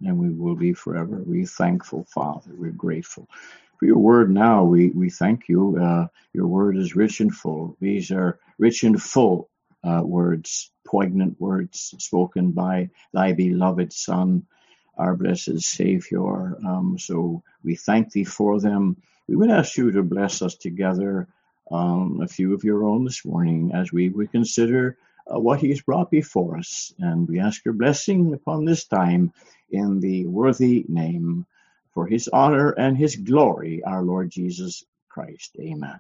and we will be forever. We're thankful, Father. We're grateful for your word now. We thank you. Your word is rich and full. These are rich and full words, poignant words spoken by thy beloved Son, our blessed Savior. So we thank thee for them. We would ask you to bless us together, a few of your own this morning, as we would consider what he has brought before us. And we ask your blessing upon this time in the worthy name, for his honor and his glory, our Lord Jesus Christ. Amen.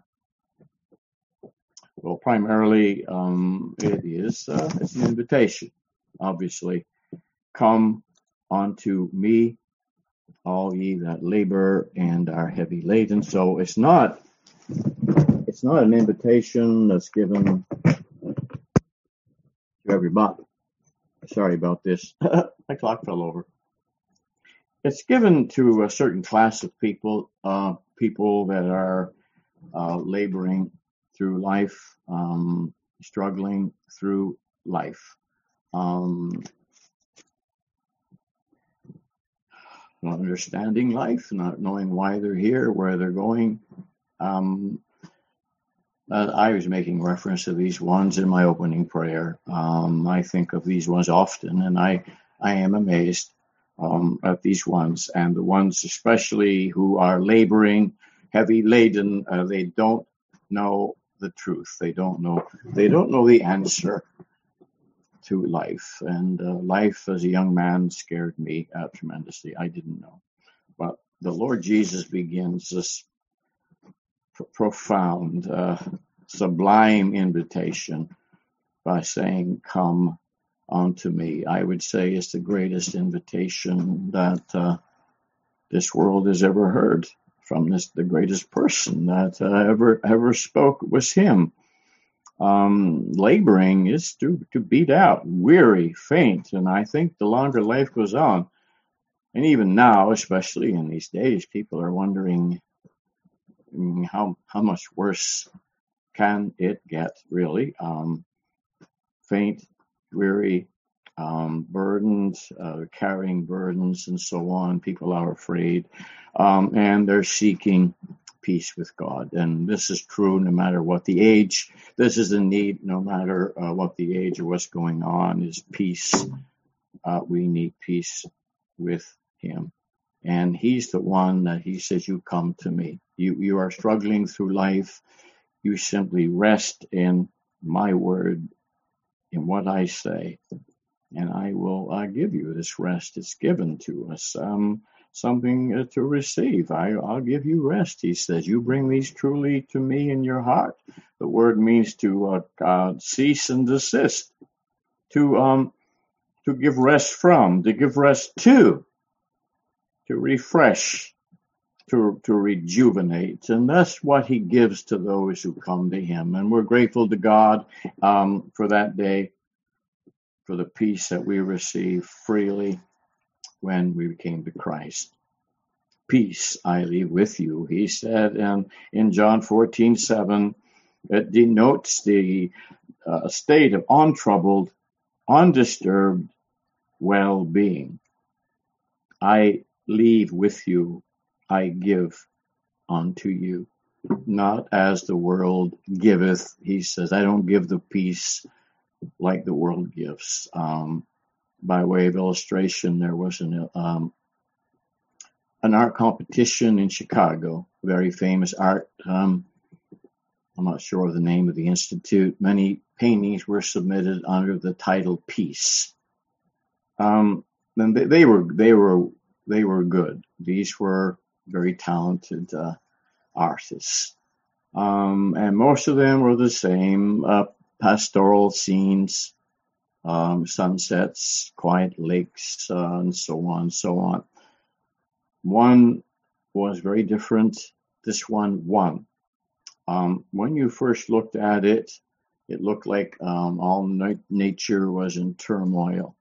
Well, primarily, it's an invitation, obviously. Come unto me, all ye that labor and are heavy laden. So it's not an invitation that's given to everybody. Sorry about this. My clock fell over. It's given to a certain class of people, people that are laboring through life, struggling through life, not understanding life, not knowing why they're here, where they're going. I was making reference to these ones in my opening prayer. I think of these ones often, and I am amazed at these ones, and the ones especially who are laboring, heavy laden. They don't know the truth. They don't know the answer to life. And life as a young man scared me tremendously. I didn't know, but the Lord Jesus begins this profound, sublime invitation by saying, "Come unto me." I would say it's the greatest invitation that this world has ever heard from the greatest person that ever spoke was him. Laboring is to beat out, weary, faint, and I think the longer life goes on, and even now, especially in these days, people are wondering how much worse can it get, really. Faint, weary, burdened, carrying burdens, and so on. People are afraid, and they're seeking peace with God. And this is true no matter what the age. This is the need no matter what the age or what's going on, is peace. We need peace with him. And he's the one that he says, you come to me. You are struggling through life. You simply rest in my word, in what I say, and I will give you this rest. It's given to us, something to receive. I'll give you rest, he says. You bring these truly to me in your heart. The word means to cease and desist, to give rest from, to give rest to refresh, to rejuvenate. And that's what he gives to those who come to him. And we're grateful to God for that day, for the peace that we receive freely when we came to Christ. Peace I leave with you, he said, and in John 14:7, it denotes the state of untroubled, undisturbed well-being. I leave with you, I give unto you, not as the world giveth. He says, I don't give the peace like the world gives. By way of illustration, there was an art competition in Chicago, very famous art. I'm not sure of the name of the institute. Many paintings were submitted under the title Peace. And they were good. These were very talented artists. And most of them were the same, pastoral scenes, sunsets, quiet lakes, and so on and so on. One was very different. This one won. When you first looked at it, it looked like all nature was in turmoil.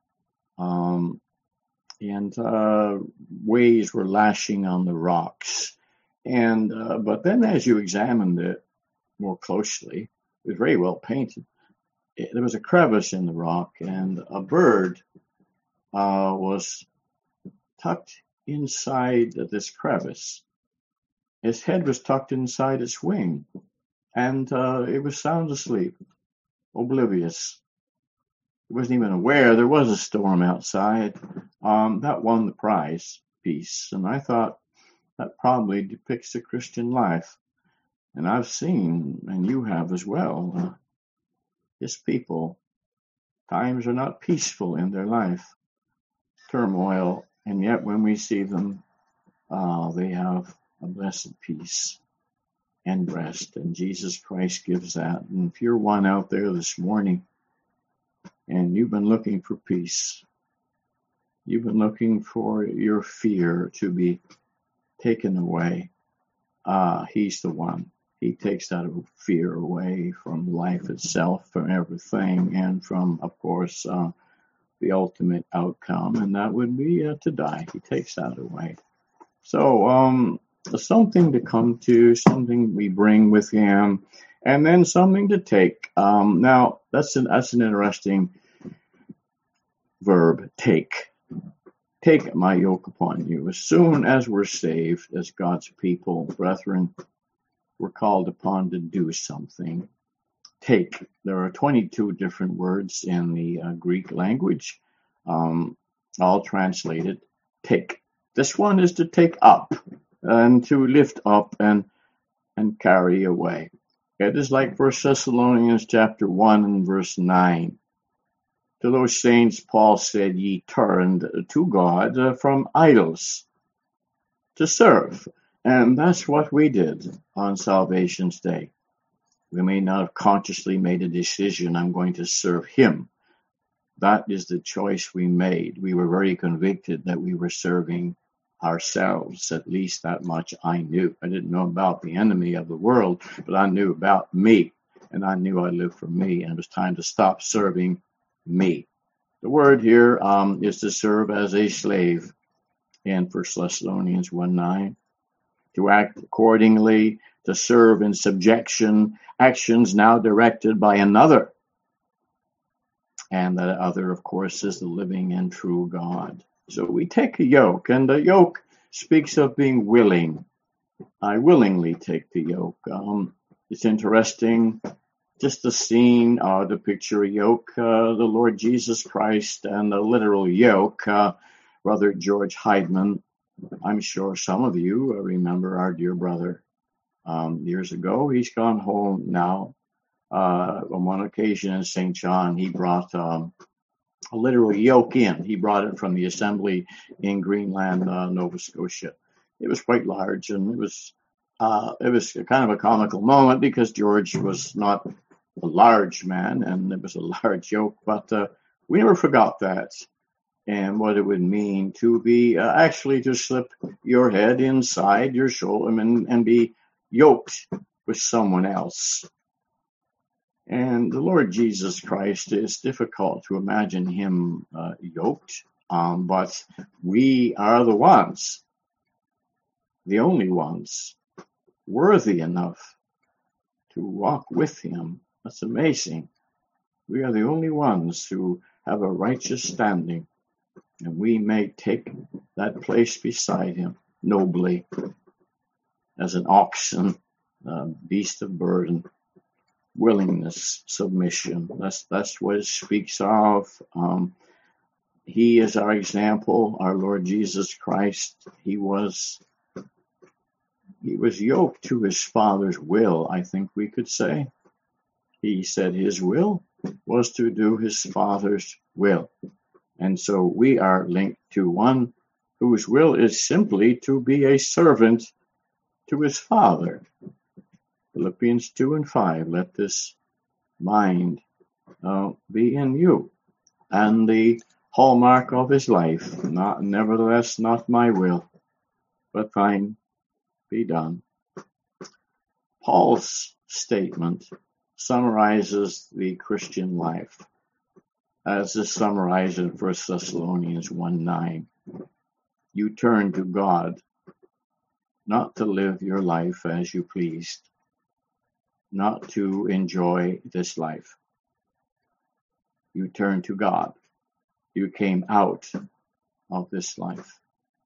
And waves were lashing on the rocks. And but then as you examined it more closely, it was very well painted. There was a crevice in the rock, and a bird was tucked inside this crevice. His head was tucked inside its wing, and it was sound asleep, oblivious. He wasn't even aware there was a storm outside. That won the prize, peace. And I thought that probably depicts the Christian life. And I've seen, and you have as well, his people, times are not peaceful in their life, turmoil, and yet when we see them, they have a blessed peace and rest, and Jesus Christ gives that. And if you're one out there this morning, and you've been looking for peace, you've been looking for your fear to be taken away, he's the one. He takes that fear away from life itself, from everything, and from, of course, the ultimate outcome, and that would be to die. He takes that away. So something to come to, something we bring with him, and then something to take. Now, that's an interesting verb, take. Take my yoke upon you. As soon as we're saved as God's people, brethren, we're called upon to do something. Take. There are 22 different words in the Greek language, all translated take. This one is to take up and to lift up and carry away. It is like 1 Thessalonians chapter 1 and verse 9. To those saints, Paul said, ye turned to God from idols to serve. And that's what we did on Salvation's Day. We may not have consciously made a decision, I'm going to serve him. That is the choice we made. We were very convicted that we were serving ourselves. At least that much I knew. I didn't know about the enemy of the world, but I knew about me. And I knew I lived for me. And it was time to stop serving me. The word here is to serve as a slave in 1 Thessalonians 1:9. To act accordingly, to serve in subjection, actions now directed by another. And that other, of course, is the living and true God. So we take a yoke, and the yoke speaks of being willing. I willingly take the yoke. It's interesting, just the scene, to picture a yoke, the Lord Jesus Christ, and a literal yoke. Brother George Heidman, I'm sure some of you remember our dear brother years ago. He's gone home now. On one occasion in St. John, he brought a literal yoke in. He brought it from the assembly in Greenland, Nova Scotia. It was quite large, and it was kind of a comical moment because George was not a large man, and it was a large yoke, but we never forgot that. And what it would mean to be actually to slip your head inside your shoulder and be yoked with someone else. And the Lord Jesus Christ, is difficult to imagine him yoked, but we are the ones, the only ones, worthy enough to walk with him. That's amazing. We are the only ones who have a righteous standing. And we may take that place beside him nobly as an oxen, beast of burden, willingness, submission. That's what it speaks of. He is our example, our Lord Jesus Christ. He was yoked to his Father's will, I think we could say. He said his will was to do his Father's will. And so we are linked to one whose will is simply to be a servant to his Father. Philippians 2:5, let this mind be in you. And the hallmark of his life, nevertheless, not my will, but thine be done. Paul's statement summarizes the Christian life, as is summarized in 1 Thessalonians 1:9. You turn to God, not to live your life as you pleased, not to enjoy this life. You turn to God. You came out of this life.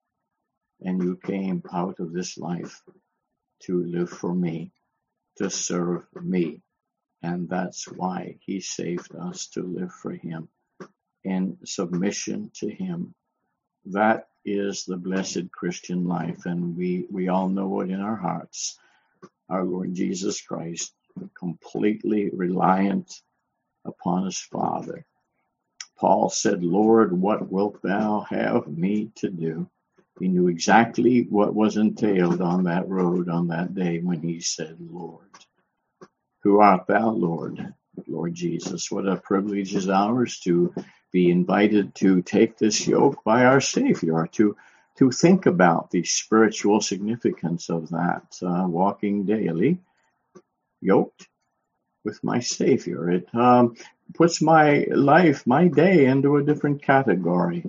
and you came out of this life to live for me, to serve me. And that's why he saved us, to live for him in submission to him. That is the blessed Christian life, and we all know it in our hearts. Our Lord Jesus Christ, completely reliant upon his Father. Paul said, Lord, what wilt thou have me to do? He knew exactly what was entailed on that road on that day when he said, Lord. Who art thou, Lord? Lord Jesus. What a privilege is ours to be invited to take this yoke by our Savior, to think about the spiritual significance of that, walking daily, yoked with my Savior. It puts my life, my day, into a different category.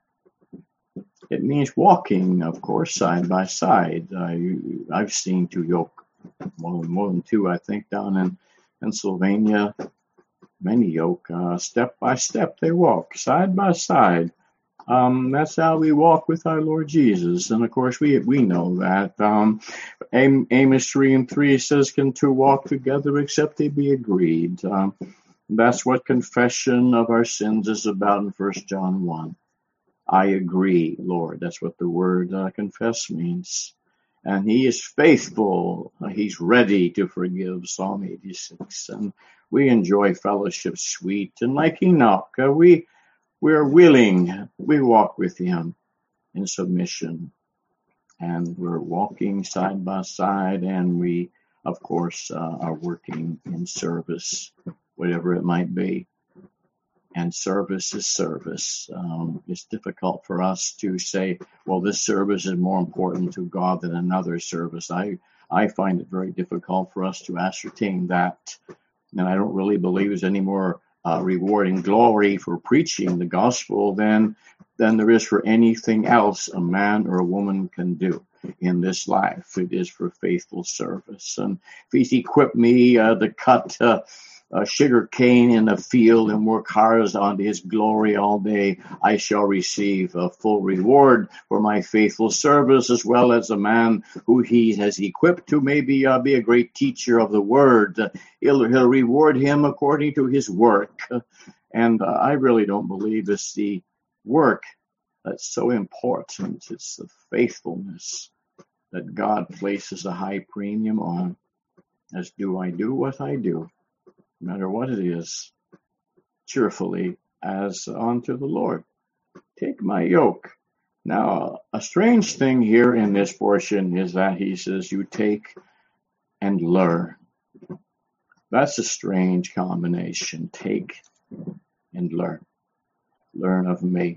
It means walking, of course, side by side. I've seen two yoke, more than two, I think, down in Pennsylvania. Many yoke, step by step, they walk side by side. That's how we walk with our Lord Jesus. And of course, we know that. Amos 3:3 says, can two walk together except they be agreed? That's what confession of our sins is about in 1 John 1. I agree, Lord. That's what the word confess means. And he is faithful. He's ready to forgive, Psalm 86. And we enjoy fellowship sweet. And like Enoch, we're willing. We walk with him in submission. And we're walking side by side. And we, of course, are working in service, whatever it might be. And service is service. It's difficult for us to say, well, this service is more important to God than another service. I find it very difficult for us to ascertain that. And I don't really believe there's any more reward and glory for preaching the gospel than there is for anything else a man or a woman can do in this life. It is for faithful service. And if he's equipped me to cut sugar cane in the field and work hard unto his glory all day, I shall receive a full reward for my faithful service, as well as a man who he has equipped to maybe be a great teacher of the word. He'll reward him according to his work. And I really don't believe it's the work that's so important. It's the faithfulness that God places a high premium on. As do I do what I do, no matter what it is, cheerfully as unto the Lord. Take my yoke. Now, a strange thing here in this portion is that he says, you take and learn. That's a strange combination. Take and learn. Learn of me.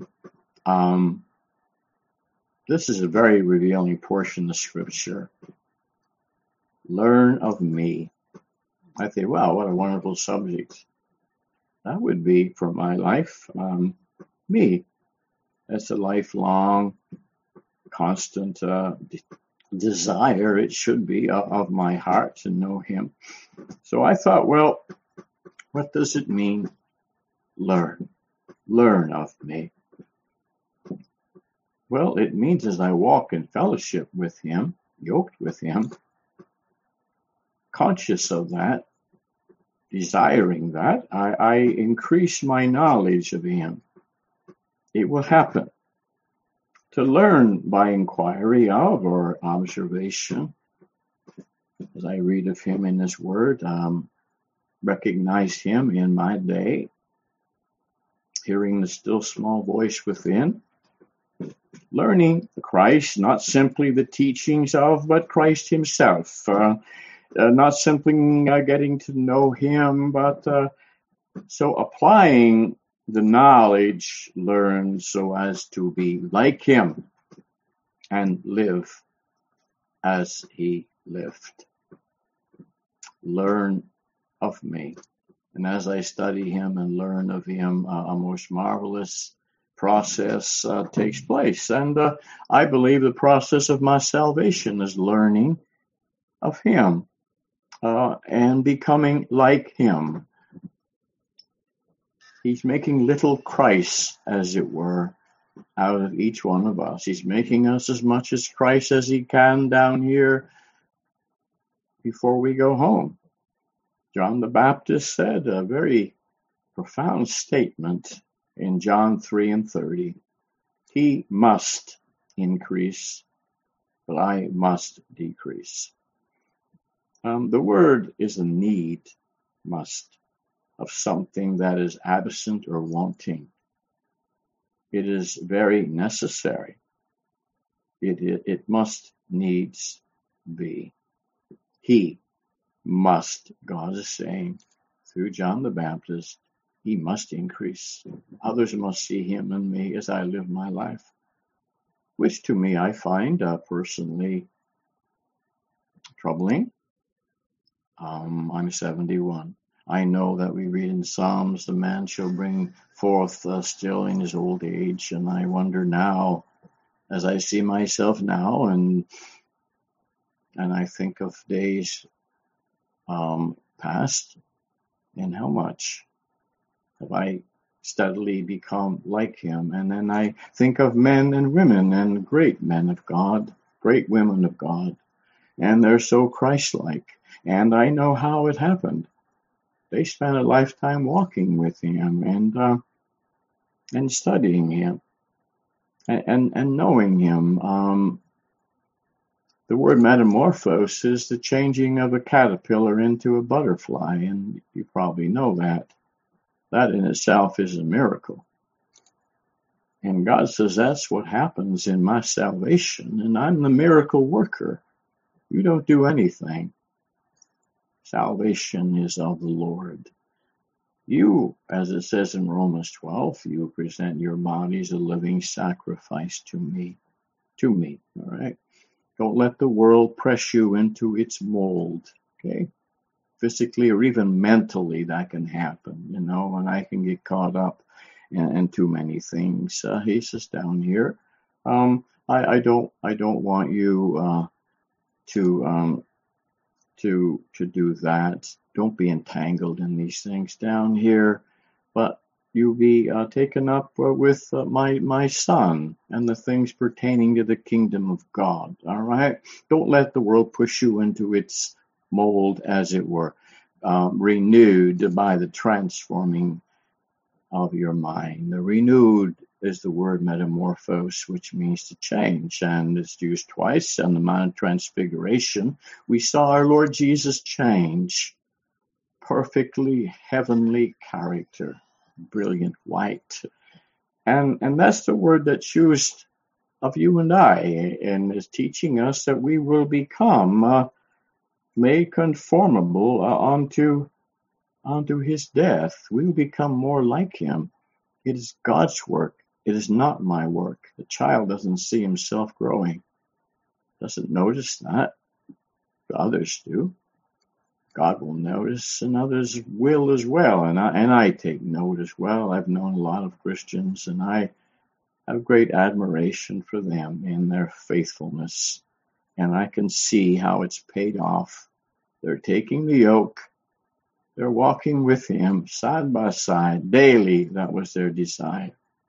This is a very revealing portion of Scripture. Learn of me. I think, wow, what a wonderful subject. That would be for my life, me. That's a lifelong, constant desire, it should be, of my heart to know him. So I thought, well, what does it mean? Learn. Learn of me. Well, it means as I walk in fellowship with him, yoked with him, conscious of that, desiring that, I increase my knowledge of him. It will happen. To learn by inquiry of or observation, as I read of him in his word, recognize him in my day, hearing the still small voice within, learning Christ, not simply the teachings of, but Christ himself. Not simply getting to know him, but so applying the knowledge learned so as to be like him and live as he lived. Learn of me. And as I study him and learn of him, a most marvelous process takes place. And I believe the process of my salvation is learning of him. And becoming like him. He's making little Christ, as it were, out of each one of us. He's making us as much as Christ as he can down here before we go home. John the Baptist said a very profound statement in John 3:30. He must increase, but I must decrease. The word is a need, must, of something that is absent or wanting. It is very necessary. It must needs be. He must, God is saying through John the Baptist, he must increase. Others must see him and me as I live my life, which to me I find personally troubling. I'm 71. I know that we read in Psalms, the man shall bring forth still in his old age, and I wonder now, as I see myself now, and I think of days past, and how much have I steadily become like him. And then I think of men and women and great men of God, great women of God, and they're so Christ-like. And I know how it happened. They spent a lifetime walking with him and studying him and knowing him. The word metamorphose is the changing of a caterpillar into a butterfly, and you probably know that. That in itself is a miracle. And God says that's what happens in my salvation, and I'm the miracle worker. You don't do anything. Salvation is of the Lord. You, as it says in Romans 12, you present your bodies a living sacrifice to me, all right? Don't let the world press you into its mold, okay? Physically or even mentally, that can happen, and I can get caught up in too many things. He says down here, I don't want you to do that. Don't be entangled in these things down here, but you be taken up with my son and the things pertaining to the kingdom of God. All right. Don't let the world push you into its mold, as it were, renewed by the transforming of your mind. The renewed is the word metamorphose, which means to change, and it's used twice on the Mount of Transfiguration. We saw our Lord Jesus change, perfectly heavenly character, brilliant white, and that's the word that's used of you and I, and is teaching us that we will become made conformable unto his death. We will become more like him. It is God's work. It is not my work. The child doesn't see himself growing, doesn't notice that. Others do. God will notice, and others will as well. And I take note as well. I've known a lot of Christians, and I have great admiration for them in their faithfulness. And I can see how it's paid off. They're taking the yoke. They're walking with him side by side daily. That was their desire.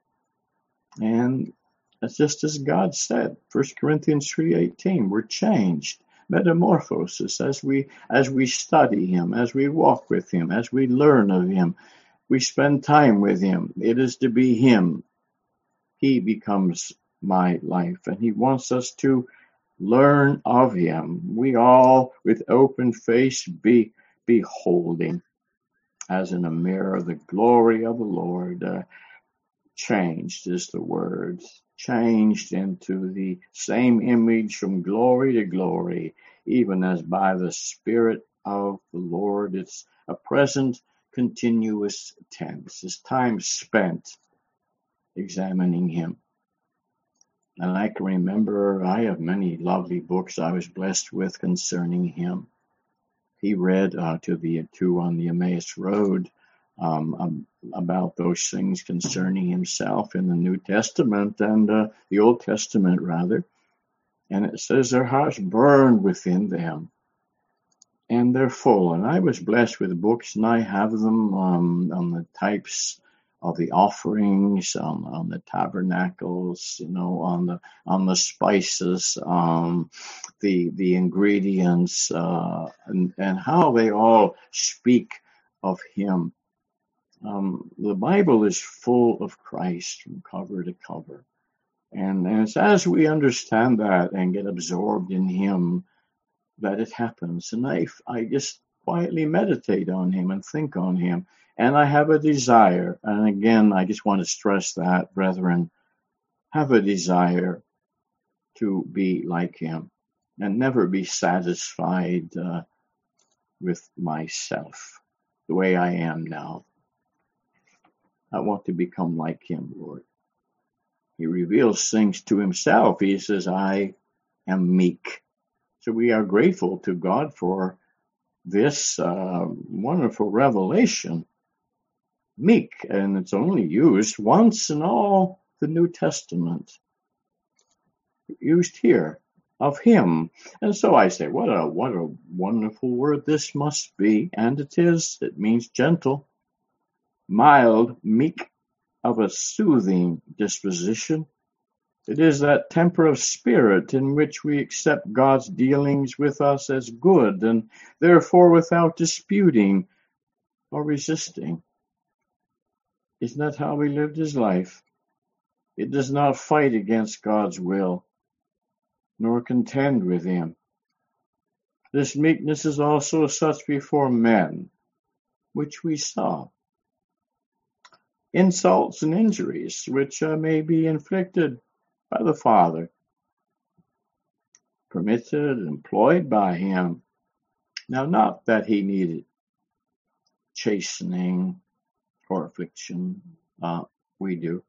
And that's just as God said, 1 Corinthians 3:18, we're changed. Metamorphosis as we study him, as we walk with him, as we learn of him, we spend time with him. It is to be him. He becomes my life, and he wants us to learn of him. We all, with open face, be beholding, as in a mirror, the glory of the Lord. Changed is the word. Changed into the same image from glory to glory, even as by the Spirit of the Lord. It's a present continuous tense. It's time spent examining him. And I can remember I have many lovely books I was blessed with concerning him. He read to the two on the Emmaus Road about those things concerning himself in the New Testament and the Old Testament, rather. And it says their hearts burned within them, and they're full. And I was blessed with books, and I have them on the types of the offerings on the tabernacles, on the spices, the ingredients, and how they all speak of him. The Bible is full of Christ from cover to cover. And it's as we understand that and get absorbed in him that it happens. And I just quietly meditate on him and think on him. And I have a desire. And again, I just want to stress that, brethren, have a desire to be like him and never be satisfied with myself the way I am now. I want to become like him, Lord. He reveals things to himself. He says, I am meek. So we are grateful to God for this wonderful revelation. Meek, and it's only used once in all the New Testament. Used here, of him. And so I say, what a wonderful word this must be. And it is. It means gentle, mild, meek, of a soothing disposition. It is that temper of spirit in which we accept God's dealings with us as good, and therefore without disputing or resisting. Isn't that how he lived his life? It does not fight against God's will, nor contend with him. This meekness is also such before men, which we saw. Insults and injuries which may be inflicted by the Father, permitted, employed by him. Now, not that he needed chastening or affliction. We do.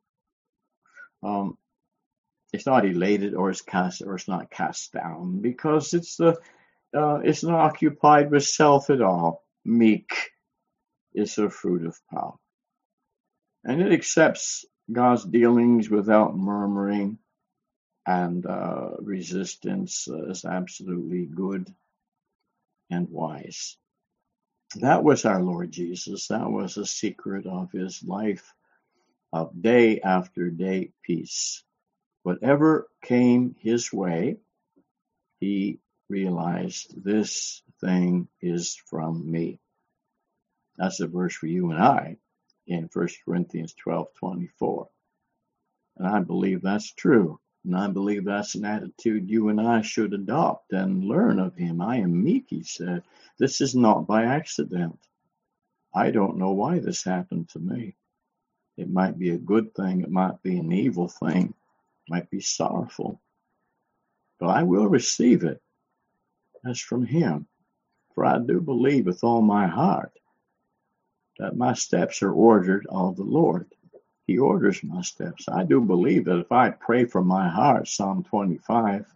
It's not elated or it's not cast down, because it's not occupied with self at all. Meek is the fruit of power. And it accepts God's dealings without murmuring, and resistance is absolutely good and wise. That was our Lord Jesus. That was the secret of his life, of day after day peace. Whatever came his way, he realized this thing is from me. That's a verse for you and I in 1 Corinthians 12:24. And I believe that's true. And I believe that's an attitude you and I should adopt and learn of him. I am meek, he said. This is not by accident. I don't know why this happened to me. It might be a good thing. It might be an evil thing. It might be sorrowful. But I will receive it as from him. For I do believe with all my heart that my steps are ordered of the Lord. He orders my steps. I do believe that if I pray from my heart, Psalm 25,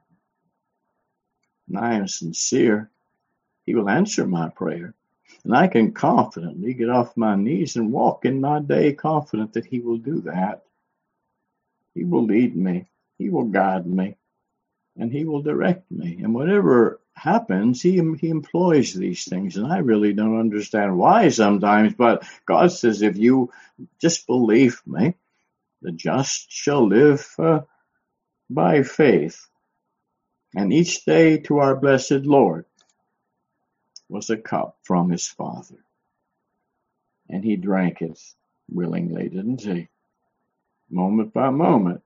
and I am sincere, he will answer my prayer. And I can confidently get off my knees and walk in my day confident that he will do that. He will lead me. He will guide me. And he will direct me. And whatever happens, he employs these things. And I really don't understand why sometimes, but God says, if you just believe me, the just shall live by faith. And each day to our blessed Lord was a cup from his Father. And he drank it willingly, didn't he? Moment by moment.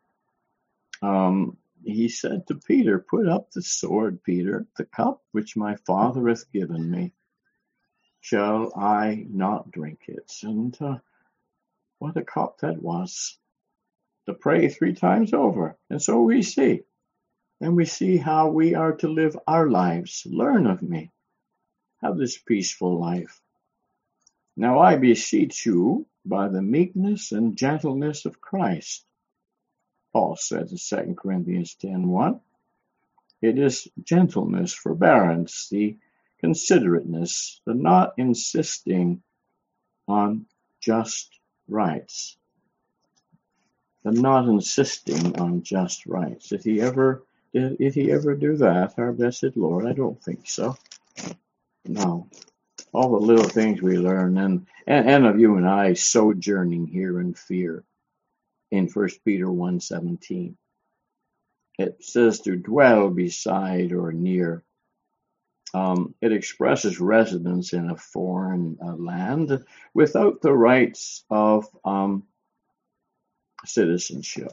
He said to Peter, put up the sword, Peter, the cup which my Father hath given me. Shall I not drink it? And what a cup that was. To pray 3 times over. And so we see. And we see how we are to live our lives. Learn of me. Have this peaceful life. Now I beseech you by the meekness and gentleness of Christ. Paul said in 2 Corinthians 10:1, it is gentleness, forbearance, the considerateness, the not insisting on just rights. The not insisting on just rights. Did he ever do that, our blessed Lord? I don't think so. No. all the little things we learn, and of you and I sojourning here in fear in 1 Peter 1:17. It says to dwell beside or near. It expresses residence in a foreign land without the rights of citizenship.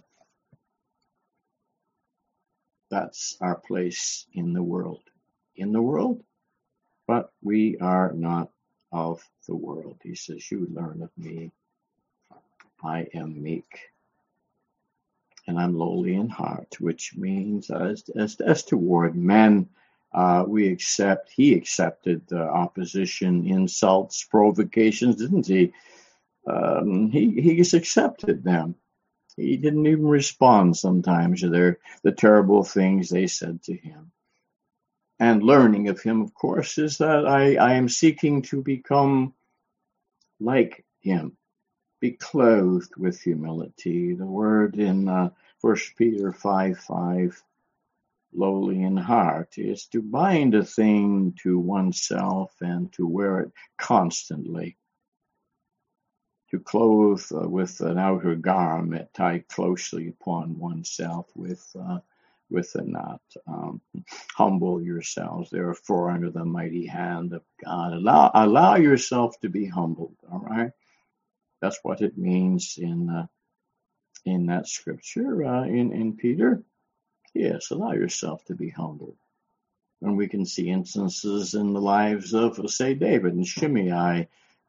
That's our place in the world. In the world, but we are not of the world. He says, you learn of me. I am meek and I'm lowly in heart, which means as toward men, he accepted opposition, insults, provocations, didn't he? He's accepted them. He didn't even respond sometimes to the terrible things they said to him. And learning of him, of course, is that I am seeking to become like him, be clothed with humility. The word in 1 Peter 5:5, lowly in heart, is to bind a thing to oneself and to wear it constantly. To clothe with an outer garment tied closely upon oneself with a knot. Humble yourselves, therefore, under the mighty hand of God. Allow yourself to be humbled. All right, that's what it means in that scripture in Peter. Yes, allow yourself to be humbled. And we can see instances in the lives of, say, David and Shimei,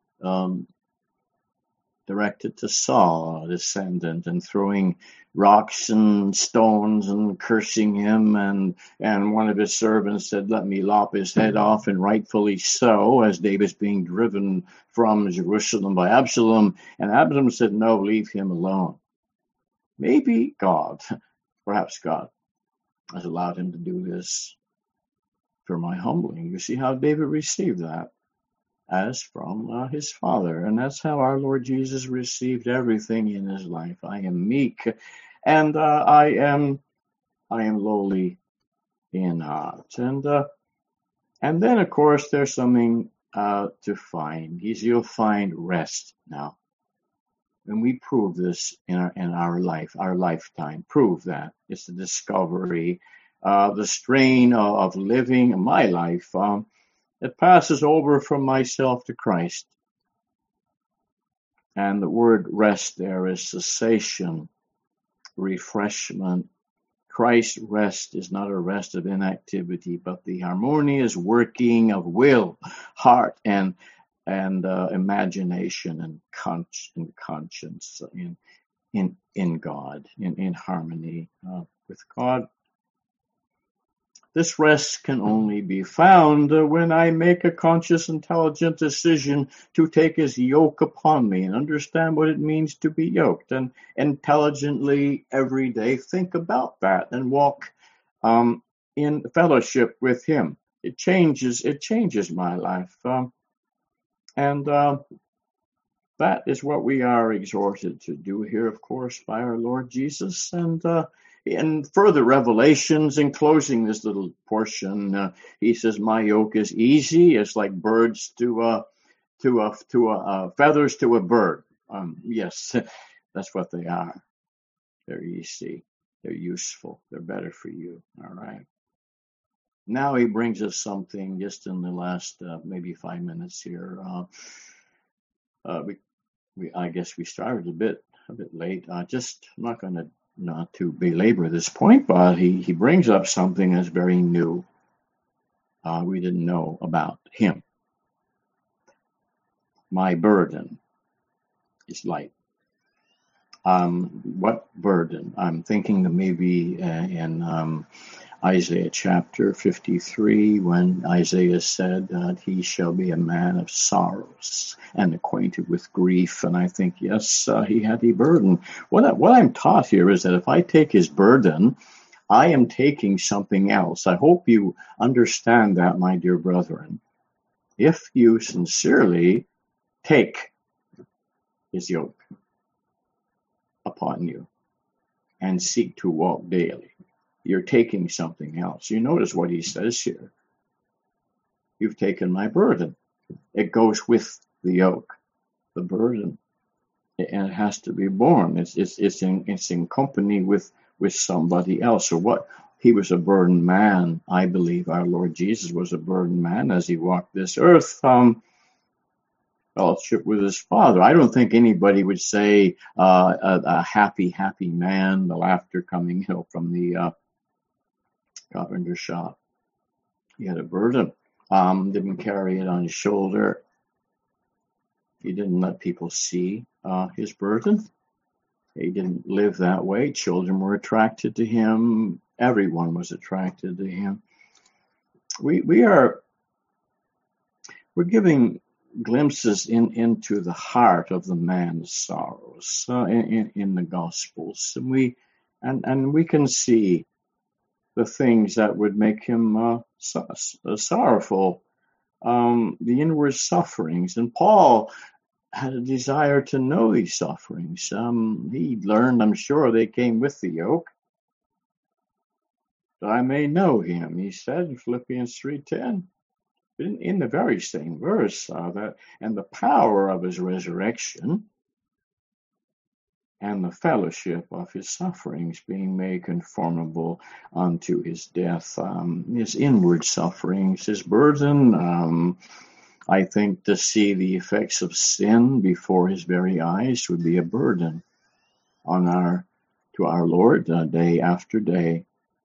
directed to Saul, a descendant, and throwing rocks and stones and cursing him. And one of his servants said, let me lop his head off, and rightfully so, as David's being driven from Jerusalem by Absalom. And Absalom said, no, leave him alone. Maybe God, perhaps God, has allowed him to do this for my humbling. You see how David received that? As from his Father. And that's how our Lord Jesus received everything in his life. I am meek, and I am lowly in heart. And then, of course, there's something to find. You'll find rest now. And we prove this in our life, our lifetime. Prove that. It's the discovery, the strain of living my life. It passes over from myself to Christ. And the word rest there is cessation, refreshment. Christ's rest is not a rest of inactivity, but the harmonious working of will, heart, and imagination and conscience in God, in harmony with God. This rest can only be found when I make a conscious, intelligent decision to take his yoke upon me and understand what it means to be yoked, and intelligently every day think about that and walk in fellowship with him. It changes my life. And that is what we are exhorted to do here, of course, by our Lord Jesus. And in further revelations, in closing this little portion, he says, "My yoke is easy. It's like birds to feathers to a bird." Yes, that's what they are. They're easy. They're useful. They're better for you. All right. Now he brings us something just in the last maybe 5 minutes here. I guess we started a bit late. I'm not going to not to belabor this point, but he brings up something that's very new. We didn't know about him. My burden is light. What burden? I'm thinking that maybe in Isaiah chapter 53, when Isaiah said that he shall be a man of sorrows and acquainted with grief. And I think, yes, he had a burden. What I'm taught here is that if I take his burden, I am taking something else. I hope you understand that, my dear brethren. If you sincerely take his yoke upon you and seek to walk daily, you're taking something else. You notice what he says here. You've taken my burden. It goes with the yoke, the burden, and it has to be borne. It's in company with somebody else. So what? He was a burdened man. I believe our Lord Jesus was a burdened man as he walked this earth. Fellowship with his Father. I don't think anybody would say a happy man. The laughter coming from the carpenter shop. He had a burden. Didn't carry it on his shoulder. He didn't let people see his burden. He didn't live that way. Children were attracted to him. Everyone was attracted to him. We're giving glimpses into the heart of the man's sorrows in the Gospels, and we can see the things that would make him sorrowful, the inward sufferings. And Paul had a desire to know these sufferings. He learned, I'm sure, they came with the yoke, that I may know him, he said in Philippians 3:10. In the very same verse, that and the power of his resurrection and the fellowship of his sufferings, being made conformable unto his death. His inward sufferings, his burden. I think to see the effects of sin before his very eyes would be a burden to our Lord day after day.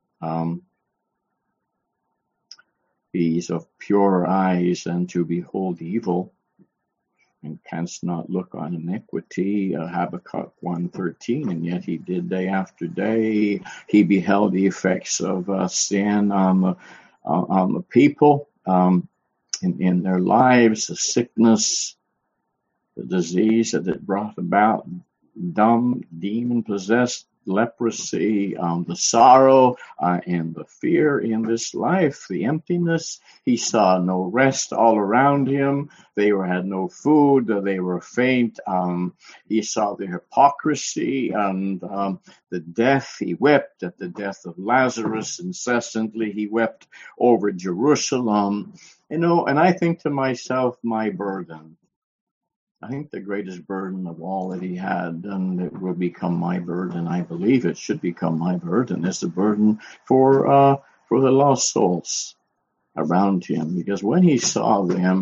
He's of pure eyes and to behold evil, and canst not look on iniquity, Habakkuk 1:13, and yet he did day after day. He beheld the effects of sin on the people, in their lives, the sickness, the disease that it brought about, dumb, demon-possessed, leprosy, the sorrow and the fear in this life, the emptiness. He saw no rest all around him. They had no food. They were faint. He saw the hypocrisy and the death. He wept at the death of Lazarus incessantly. He wept over Jerusalem. And I think to myself, my burden. I think the greatest burden of all that he had, and it will become my burden. I believe it should become my burden. Is the burden for the lost souls around him, because when he saw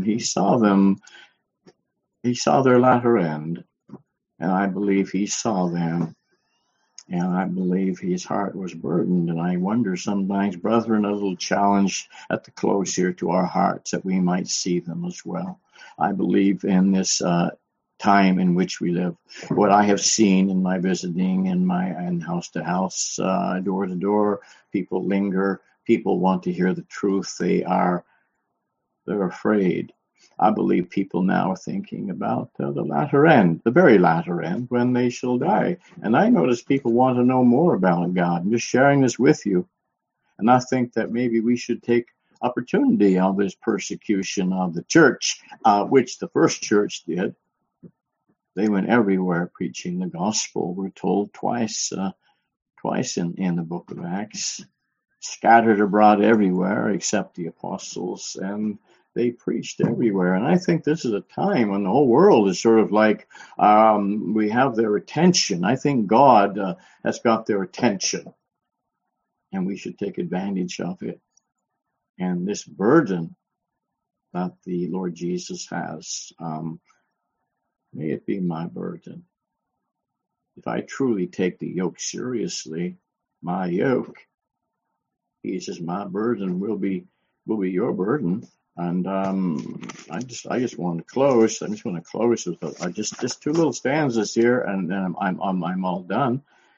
their latter end, and I believe he saw them, and I believe his heart was burdened. And I wonder sometimes, brethren, a little challenge at the close here to our hearts, that we might see them as well. I believe in this time in which we live. What I have seen in my visiting, and house to house, door to door, people linger. People want to hear the truth. They're afraid. I believe people now are thinking about the latter end, the very latter end, when they shall die. And I notice people want to know more about God. I'm just sharing this with you. And I think that maybe we should take opportunity of this persecution of the church, which the first church did. They went everywhere preaching the gospel. We're told twice in the book of Acts, scattered abroad everywhere except the apostles, and they preached everywhere. And I think this is a time when the whole world is sort of like, we have their attention. I think God has got their attention, and we should take advantage of it. And this burden that the Lord Jesus has, may it be my burden. If I truly take the yoke seriously, my yoke, he says, my burden will be your burden. And I just want to close. I just want to close with just two little stanzas here, and then I'm all done.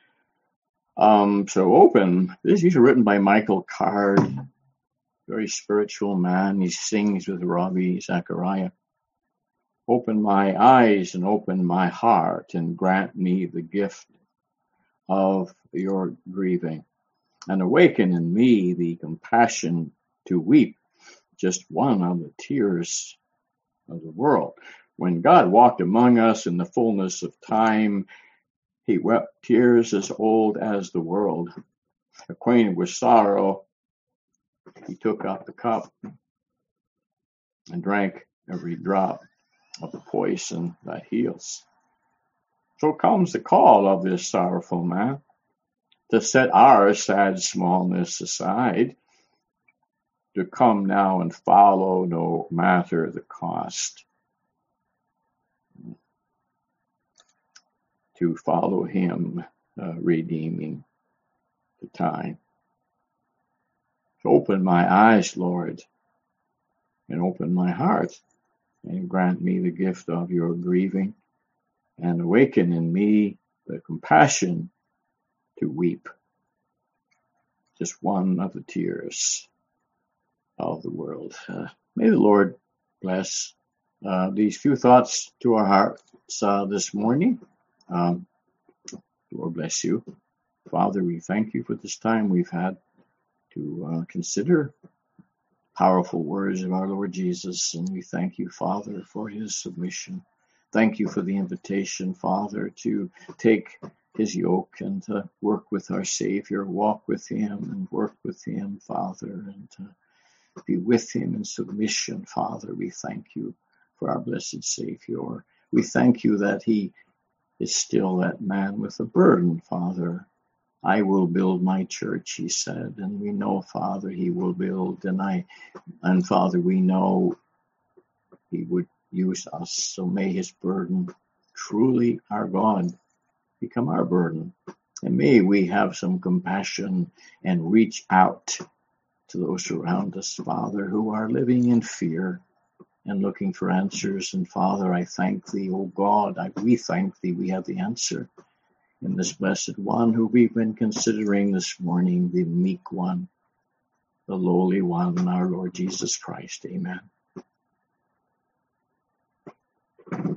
So open. These are written by Michael Card, very spiritual man. He sings with Ravi Zachariah. Open my eyes and open my heart, and grant me the gift of your grieving, and awaken in me the compassion to weep just one of the tears of the world. When God walked among us in the fullness of time, he wept tears as old as the world. Acquainted with sorrow, he took up the cup and drank every drop of poison that heals. So comes the call of this sorrowful man to set our sad smallness aside, to come now and follow no matter the cost, to follow him, redeeming the time. So open my eyes, Lord, and open my heart, and grant me the gift of your grieving, and awaken in me the compassion to weep just one of the tears of the world. May the Lord bless these few thoughts to our hearts this morning. Lord bless you. Father, we thank you for this time we've had to consider powerful words of our Lord Jesus, and we thank you, Father, for his submission. Thank you for the invitation, Father, to take his yoke and to work with our Savior, walk with him and work with him, Father, and to be with him in submission, Father. We thank you for our blessed Savior. We thank you that he is still that man with a burden, Father. I will build my church, he said, and we know, Father, he will build, and Father, we know he would use us. So may his burden, truly our God, become our burden. And may we have some compassion and reach out to those around us, Father, who are living in fear and looking for answers. And Father, I thank thee, O God, we thank thee, we have the answer in this blessed one who we've been considering this morning, the meek one, the lowly one, our Lord Jesus Christ. Amen.